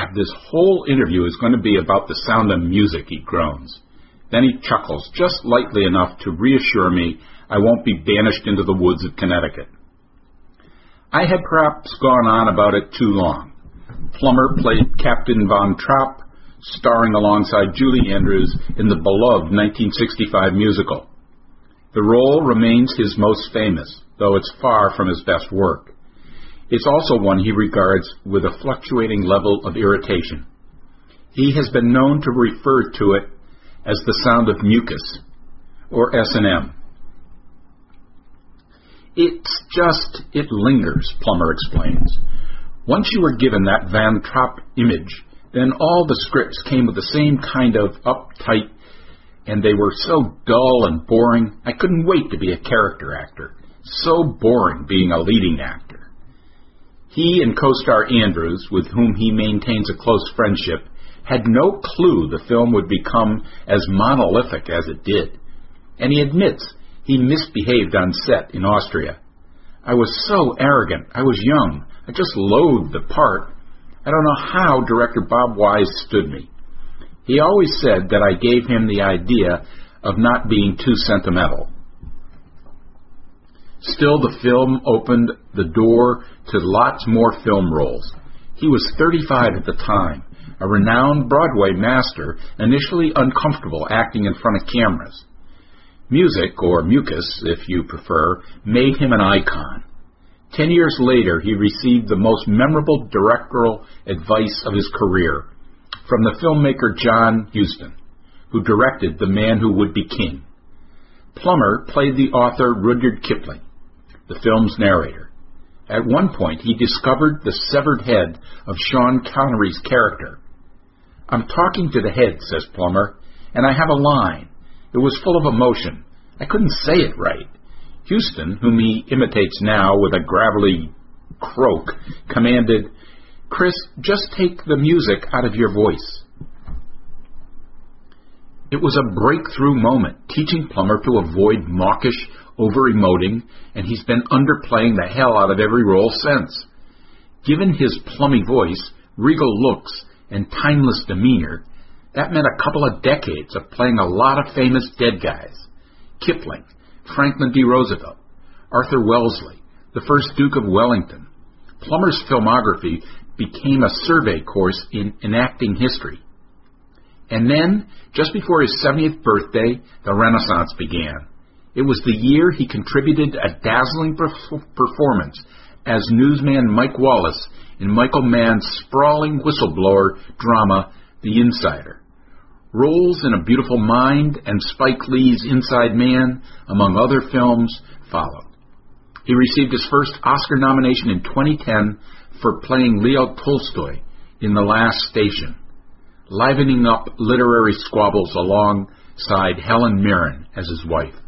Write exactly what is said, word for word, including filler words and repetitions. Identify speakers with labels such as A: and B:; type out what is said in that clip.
A: this whole interview is going to be about the sound of music, he groans. Then he chuckles just lightly enough to reassure me I won't be banished into the woods of Connecticut. I had perhaps gone on about it too long. Plummer played Captain Von Trapp, starring alongside Julie Andrews in the beloved nineteen sixty-five musical. The role remains his most famous, though it's far from his best work. It's also one he regards with a fluctuating level of irritation. He has been known to refer to it as the sound of mucus, or S and M. It's just, it lingers, Plummer explains. Once you were given that Van Trapp image, then all the scripts came with the same kind of uptight, and they were so dull and boring, I couldn't wait to be a character actor. So boring being a leading actor. He and co-star Andrews, with whom he maintains a close friendship, had no clue the film would become as monolithic as it did. And he admits he misbehaved on set in Austria. I was so arrogant. I was young. I just loathed the part. I don't know how director Bob Wise stood me. He always said that I gave him the idea of not being too sentimental. Still, the film opened the door to lots more film roles. He was thirty-five at the time, a renowned Broadway master, initially uncomfortable acting in front of cameras. Music, or mucus if you prefer, made him an icon. Ten years later, he received the most memorable directorial advice of his career from the filmmaker John Huston, who directed The Man Who Would Be King. Plummer played the author Rudyard Kipling, the film's narrator. At one point, he discovered the severed head of Sean Connery's character. I'm talking to the head, says Plummer, and I have a line. It was full of emotion. I couldn't say it right. Huston, whom he imitates now with a gravelly croak, commanded, "Chris, just take the music out of your voice." It was a breakthrough moment, teaching Plummer to avoid mawkish over-emoting, and he's been underplaying the hell out of every role since. Given his plummy voice, regal looks, and timeless demeanor, that meant a couple of decades of playing a lot of famous dead guys. Kipling, Franklin D. Roosevelt, Arthur Wellesley, the first Duke of Wellington. Plummer's filmography became a survey course in enacting history. And then, just before his seventieth birthday, the Renaissance began. It was the year he contributed a dazzling perf- performance as newsman Mike Wallace in Michael Mann's sprawling whistleblower drama, The Insider. Roles in A Beautiful Mind and Spike Lee's Inside Man, among other films, followed. He received his first Oscar nomination in twenty ten for playing Leo Tolstoy in The Last Station, livening up literary squabbles alongside Helen Mirren as his wife.